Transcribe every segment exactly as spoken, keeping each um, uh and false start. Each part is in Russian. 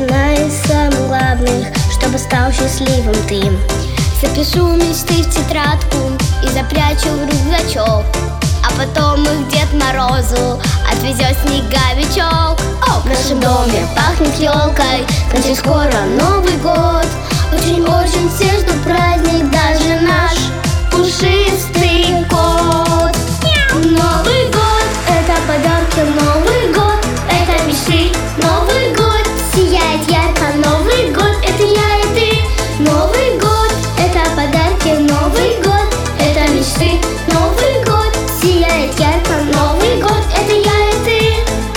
одна из самых главных, чтобы стал счастливым ты. Запишу мечты в тетрадку и запрячу в рюкзачок, а потом их Дед Морозу отвезет снеговичок. О, в нашем доме пахнет елкой, значит скоро Новый год. Очень-очень все ждут праздник, даже наш пушистый кот. Новый год — это подарки, Новый год — это мечты, Новый год сияет ярко, Новый год — это я и ты. Новый год — это подарки, Новый год — это мечты, Новый год сияет ярко, Новый год — это я и ты.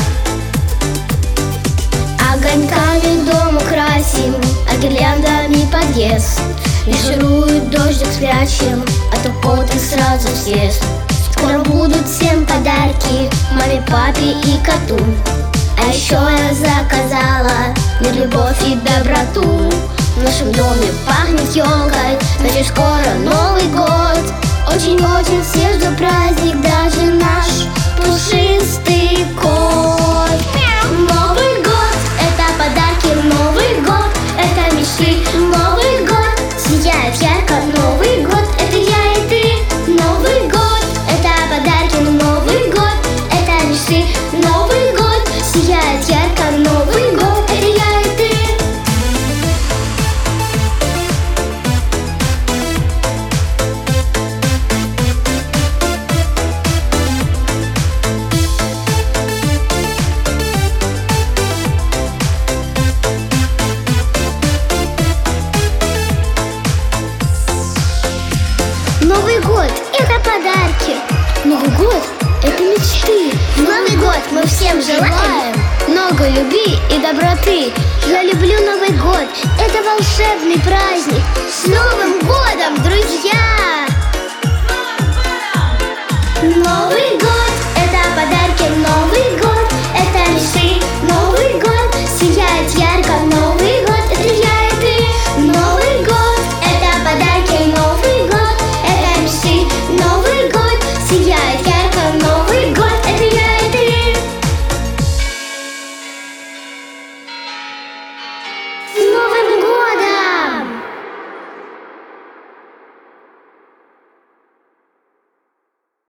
Огоньками дом украсим, а гирляндами подъезд. Марширует дождик спрячем, а то кот их сразу съест. Скоро будут всем подарки, маме, папе и коту. А еще я заказала мир, любовь и доброту. В нашем доме пахнет елкой, значит скоро Новый год. Очень-очень все ждут праздник, даже наш пушистый кот. Новый год — это подарки, Новый год — это мечты, Новый год сияет ярко, Новый год — это я и ты. Новый год — это подарки, Новый год — это мечты, Новый год сияет ярко, Новый год — это я и ты. Новый год — это подарки, Новый год — это мечты. В Новый год мы всем желаем много любви и доброты. Я люблю Новый год, это волшебный праздник. С Новым годом!